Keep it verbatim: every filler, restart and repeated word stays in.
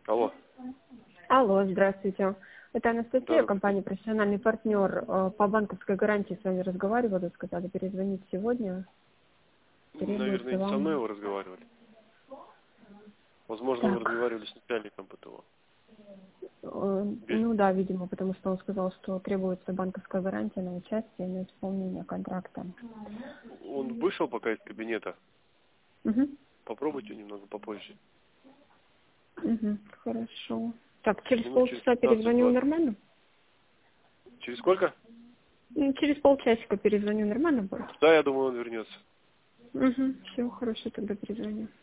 Алло. Алло, здравствуйте. Это Анастасия, Да, компания «Профессиональный партнер». Э, По банковской гарантии с вами разговаривала, сказали перезвонить сегодня. наверное, Требуется не со мной вам... вы разговаривали. Возможно, вы Так, разговаривали с начальником ПТО. э, Бе- ну да, видимо, потому что он сказал, что требуется банковская гарантия на участие, на исполнение контракта. Он вышел пока из кабинета. Угу, Попробуйте немного попозже. угу, хорошо. Так, через Минут через полчаса перезвоню пятнадцать-двадцать. нормально? Через сколько? Ну, через полчасика перезвоню нормально будет? Да, я думаю, он вернется. Угу, все, хорошо, тогда перезвоню.